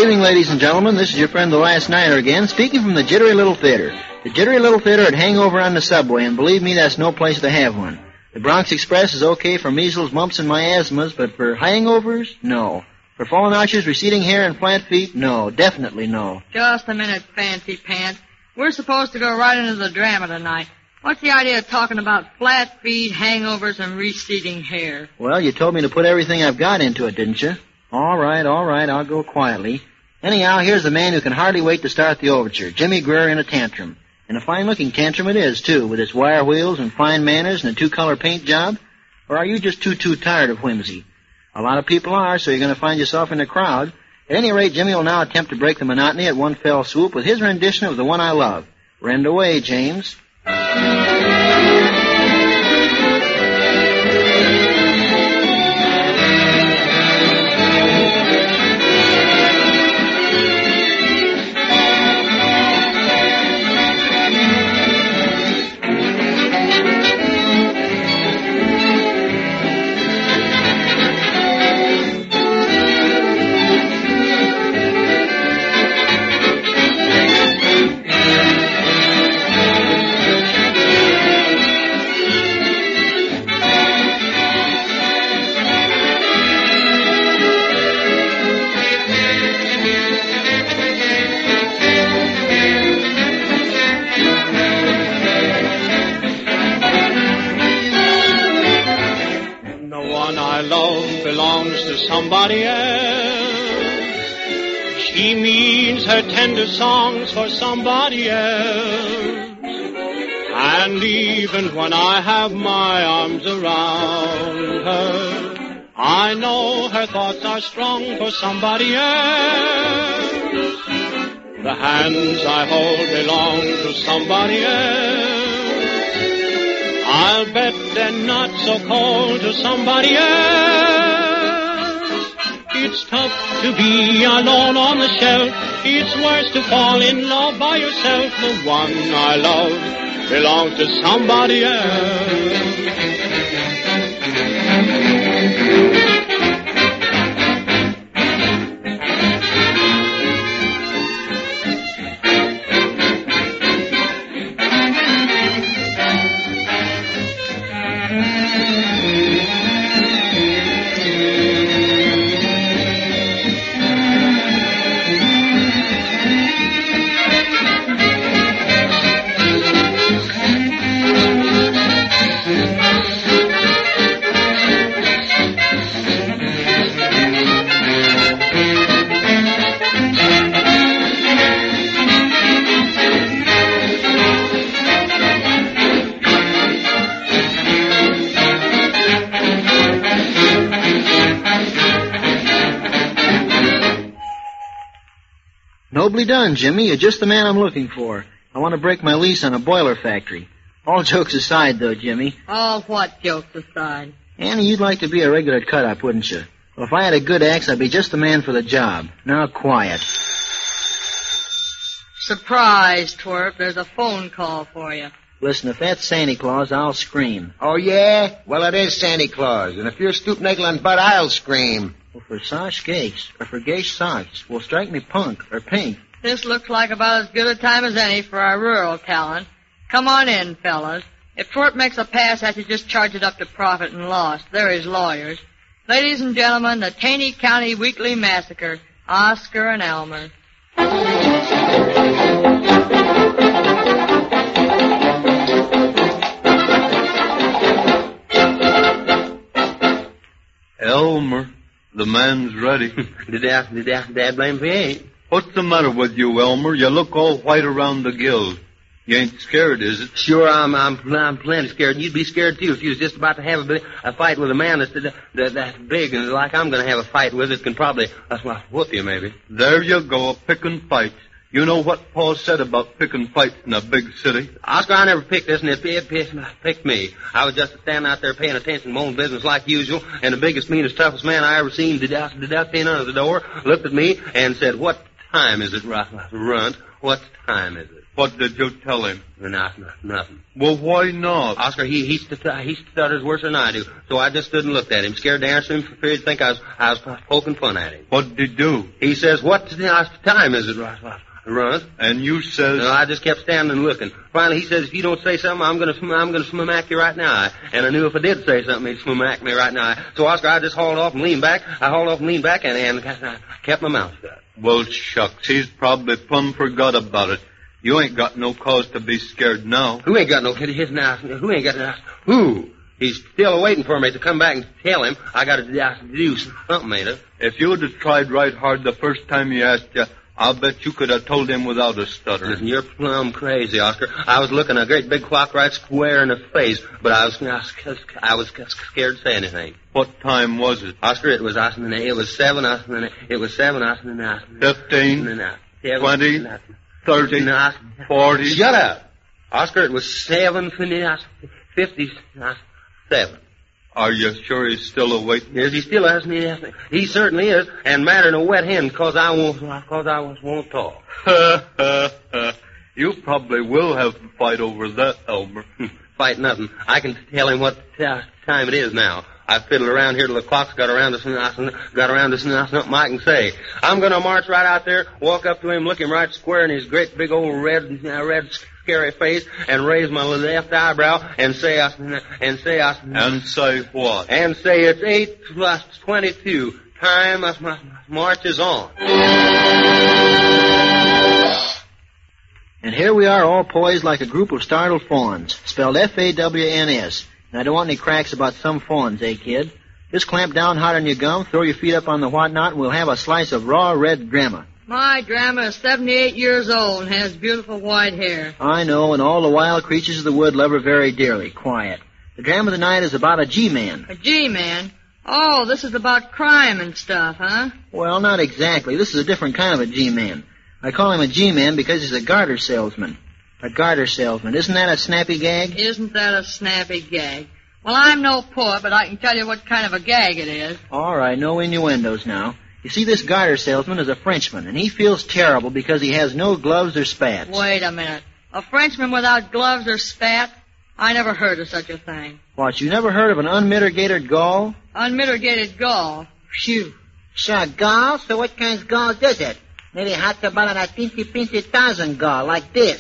evening, ladies and gentlemen. This is your friend the Last Nighter again, speaking from the Jittery Little Theater. The Jittery Little Theater at Hangover on the subway, and believe me, that's no place to have one. The Bronx Express is okay for measles, mumps, and miasmas, but for hangovers, no. For fallen arches, receding hair, and flat feet, no. Definitely no. Just a minute, Fancy Pants. We're supposed to go right into the drama tonight. What's the idea of talking about flat feet, hangovers, and receding hair? Well, you told me to put everything I've got into it, didn't you? All right, I'll go quietly. Anyhow, here's the man who can hardly wait to start the overture, Jimmy Greer in a tantrum. And a fine-looking tantrum it is, too, with its wire wheels and fine manners and a two-color paint job. Or are you just too tired of whimsy? A lot of people are, so you're going to find yourself in the crowd. At any rate, Jimmy will now attempt to break the monotony at one fell swoop with his rendition of The One I Love. Rend away, James. Somebody else. She means her tender songs for somebody else. And even when I have my arms around her, I know her thoughts are strong for somebody else. The hands I hold belong to somebody else. I'll bet they're not so cold to somebody else. It's tough to be alone on the shelf. It's worse to fall in love by yourself. The one I love belongs to somebody else. Nobly done, Jimmy. You're just the man I'm looking for. I want to break my lease on a boiler factory. All jokes aside, though, Jimmy. All what jokes aside? Annie, you'd like to be a regular cut-up, wouldn't you? Well, if I had a good axe, I'd be just the man for the job. Now, quiet. Surprise, twerp. There's a phone call for you. Listen, if that's Santa Claus, I'll scream. Oh, yeah? Well, it is Santa Claus. And if you're stoop nickel and butt, I'll scream. Well, for Sosh Gase, or for Gase Socks, well, strike me punk, or pink. This looks like about as good a time as any for our rural talent. Come on in, fellas. If Twerp makes a pass at you, just charge it up to profit and loss. They're his lawyers. Ladies and gentlemen, the Taney County Weekly Massacre, Oscar and Elmer. Elmer, the man's ready. Dad blame if he ain't. What's the matter with you, Elmer? You look all white around the gills. You ain't scared, is it? Sure, I'm plenty scared. You'd be scared, too, if you was just about to have a fight with a man that's big and like I'm going to have a fight with. It can probably whoop you, maybe. There you go, picking fights. You know what Paul said about picking fights in a big city? Oscar, I never picked this, and it picked me. I was just standing out there paying attention to my own business like usual, and the biggest, meanest, toughest man I ever seen deduct in under the door, looked at me, and said, "What time is it, Runt? What time is it? What did you tell him? Nothing. Well, why not? Oscar, he stutters worse than I do, so I just stood and looked at him, scared to answer him for fear he'd think I was poking fun at him. What did he do? He says, what time is it, Runt? And you says... No, I just kept standing and looking. Finally, he says, if you don't say something, I'm gonna smack you right now. And I knew if I did say something, he'd smack me right now. So, Oscar, I just hauled off and leaned back. And kept my mouth shut. Well, shucks, he's probably plumb forgot about it. You ain't got no cause to be scared now. Who ain't got no... Who? He's still waiting for me to come back and tell him I gotta do something, ain't it? If you'd have tried right hard the first time he asked you, I'll bet you could have told him without a stutter. Listen, you're plumb crazy, Oscar. I was looking a great big clock right square in the face, but I was scared to say anything. What time was it? Oscar, it was 7, 15, 20, 30, 40. Shut up. Oscar, it was 7:57. Are you sure he's still awake? Yes, he still has me. He certainly is, and madder than a wet hen, cause I won't talk. You probably will have to fight over that, Elmer. Fight nothing. I can tell him what time it is now. I fiddled around here till the clock's got around to something I can say. I'm gonna march right out there, walk up to him, look him right square in his great big old red scary face, and raise my left eyebrow and say And say what? And say it's 8:22. Time marches on. And here we are all poised like a group of startled fawns, spelled F-A-W-N-S. And I don't want any cracks about some fawns, eh, kid? Just clamp down hard on your gum, throw your feet up on the whatnot, and we'll have a slice of raw red drama. My drama is 78 years old and has beautiful white hair. I know, and all the wild creatures of the wood love her very dearly. Quiet. The drama tonight is about a G-man. A G-man? Oh, this is about crime and stuff, huh? Well, not exactly. This is a different kind of a G-man. I call him a G-man because he's a garter salesman. A garter salesman. Isn't that a snappy gag? Isn't that a snappy gag? Well, I'm no poet, but I can tell you what kind of a gag it is. All right, no innuendos now. You see, this garter salesman is a Frenchman, and he feels terrible because he has no gloves or spats. Wait a minute. A Frenchman without gloves or spats? I never heard of such a thing. What, you never heard of an unmitigated gall? Unmitigated gall? Phew. Sure, gall? So what kind of gall is it? Maybe hot about a pinty thousand gall, like this.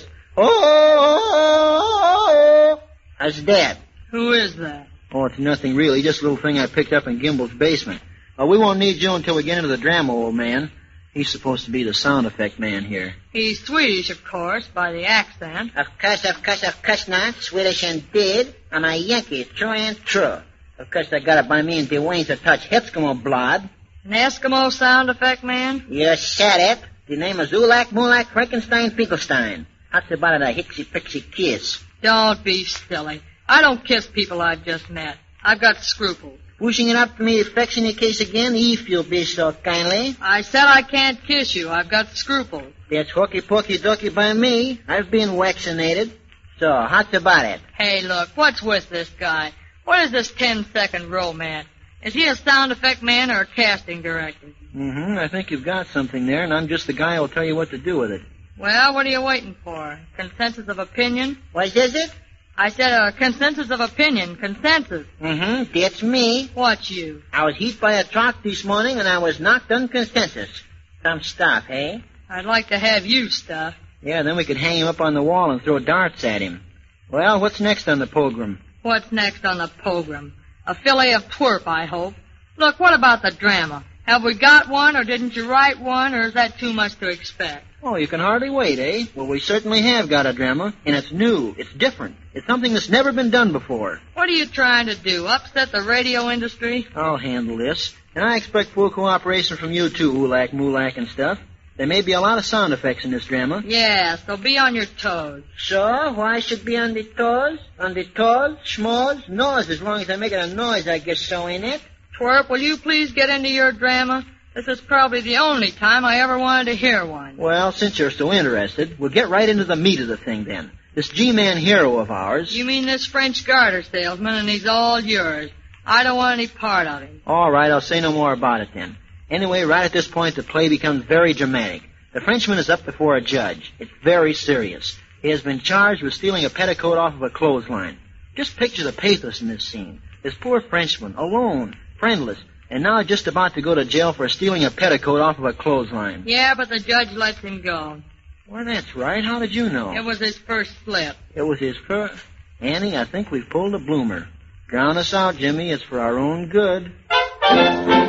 Oh! How's that? Who is that? Oh, it's nothing really, just a little thing I picked up in Gimbel's basement. We won't need you until we get into the drama, old man. He's supposed to be the sound effect man here. He's Swedish, of course, by the accent. Of course not. Swedish indeed. I'm a Yankee, true and true. Of course I got it by me in the wings to touch Eskimo blood. An Eskimo sound effect man? You said it. The name is Ulak Mulak Frankenstein Finkelstein. How's about a hixie-pixie kiss? Don't be silly. I don't kiss people I've just met. I've got scruples. Pushing it up to me affectionate case again, if you'll be so kindly. I said I can't kiss you. I've got scruples. That's hokey-pokey-dokey by me. I've been vaccinated. So, how's about it? Hey, look, what's with this guy? What is this 10-second romance? Is he a sound effect man or a casting director? I think you've got something there, and I'm just the guy who'll tell you what to do with it. Well, what are you waiting for? Consensus of opinion? What is it? I said a consensus of opinion. Consensus. That's me. What's you? I was hit by a truck this morning, and I was knocked unconsensus. Some stuff, eh? I'd like to have you stuff. Yeah, then we could hang him up on the wall and throw darts at him. Well, what's next on the program? What's next on the program? A fillet of twerp, I hope. Look, what about the drama? Have we got one, or didn't you write one, or is that too much to expect? Oh, you can hardly wait, eh? Well, we certainly have got a drama, and it's new. It's different. It's something that's never been done before. What are you trying to do, upset the radio industry? I'll handle this. And I expect full cooperation from you, too, Ulak, Mulak, and stuff. There may be a lot of sound effects in this drama. Yeah, so be on your toes. So, why should be on the toes? On the toes, schmoes, nose, as long as I make it a noise, I guess so, ain't it? Twerp, will you please get into your drama? This is probably the only time I ever wanted to hear one. Well, since you're so interested, we'll get right into the meat of the thing, then. This G-Man hero of ours... You mean this French garter salesman, and he's all yours. I don't want any part of him. All right, I'll say no more about it, then. Anyway, right at this point, the play becomes very dramatic. The Frenchman is up before a judge. It's very serious. He has been charged with stealing a petticoat off of a clothesline. Just picture the pathos in this scene. This poor Frenchman, alone, friendless, and now just about to go to jail for stealing a petticoat off of a clothesline. Yeah, but the judge lets him go. Well, that's right. How did you know? It was his first slip. It was his first... Annie, I think we've pulled a bloomer. Drown us out, Jimmy. It's for our own good.